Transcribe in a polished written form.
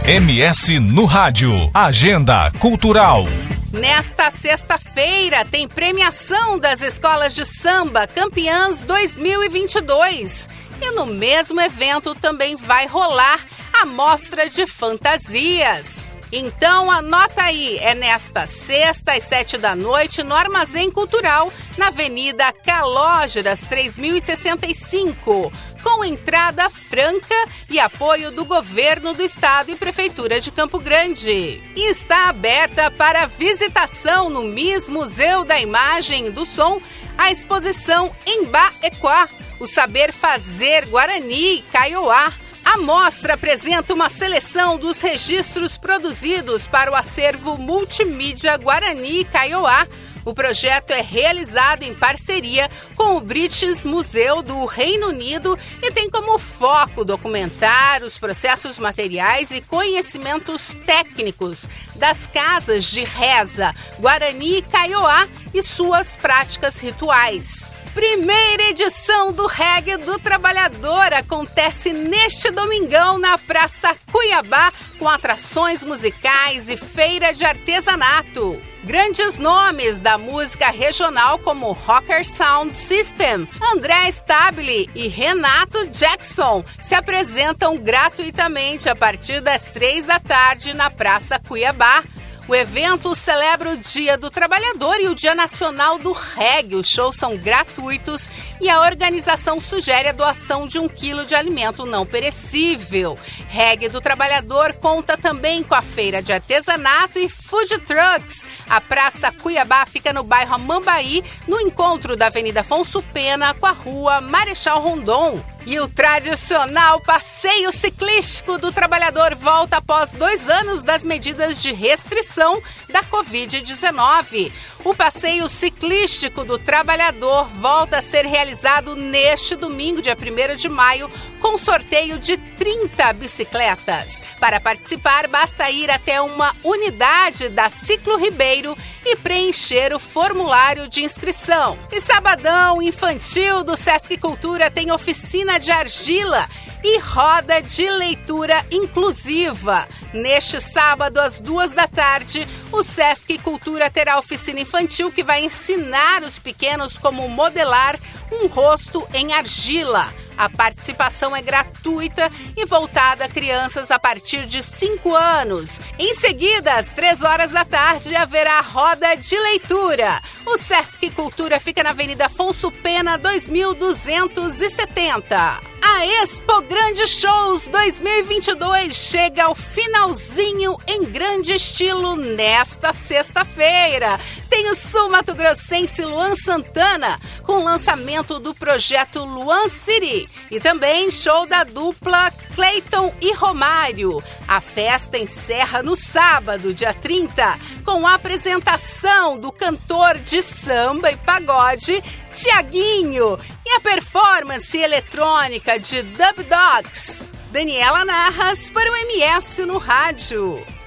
MS no Rádio. Agenda Cultural. Nesta sexta-feira tem premiação das escolas de samba Campeãs 2022. E no mesmo evento também vai rolar a mostra de fantasias. Então anota aí, é nesta sexta às 19h no Armazém Cultural, na Avenida Calógeras 3065, com entrada franca e apoio do Governo do Estado e Prefeitura de Campo Grande. E está aberta para visitação no MIS Museu da Imagem e do Som a exposição Embá Equá, o saber fazer Guarani e Kaiowá. A mostra apresenta uma seleção dos registros produzidos para o acervo multimídia Guarani e Kaiowá. O projeto é realizado em parceria com o British Museu do Reino Unido e tem como foco documentar os processos materiais e conhecimentos técnicos das casas de reza Guarani e Kaiowá e suas práticas rituais. Primeira edição do Reggae do Trabalhador acontece neste domingão na Praça Cuiabá, com atrações musicais e feira de artesanato. Grandes nomes da música regional como Rocker Sound System, André Stabile e Renato Jackson se apresentam gratuitamente a partir das 15h na Praça Cuiabá. O evento celebra o Dia do Trabalhador e o Dia Nacional do Reggae. Os shows são gratuitos e a organização sugere a doação de 1 quilo de alimento não perecível. Reggae do Trabalhador conta também com a feira de artesanato e food trucks. A Praça Cuiabá fica no bairro Amambaí, no encontro da Avenida Afonso Pena com a Rua Marechal Rondon. E o tradicional passeio ciclístico do trabalhador volta após 2 anos das medidas de restrição da Covid-19. O passeio ciclístico do trabalhador volta a ser realizado neste domingo, dia 1º de maio, com sorteio de 30 bicicletas. Para participar, basta ir até uma unidade da Ciclo Ribeiro e preencher o formulário de inscrição. E sabadão infantil do Sesc Cultura tem oficina de argila e roda de leitura inclusiva. Neste sábado, às 14h, o Sesc Cultura terá oficina infantil que vai ensinar os pequenos como modelar um rosto em argila. A participação é gratuita e voltada a crianças a partir de 5 anos. Em seguida, às 15h, haverá a roda de leitura. O Sesc Cultura fica na Avenida Afonso Pena, 2270. A Expo Grandes Shows 2022 chega ao finalzinho em grande estilo nesta sexta-feira. Tem o sul-mato-grossense Luan Santana com o lançamento do projeto Luan City e também show da dupla Cleiton e Romário. A festa encerra no sábado, dia 30, com a apresentação do cantor de samba e pagode Tiaguinho e a performance eletrônica de Dub Dogs. Daniela Narras para o MS no Rádio.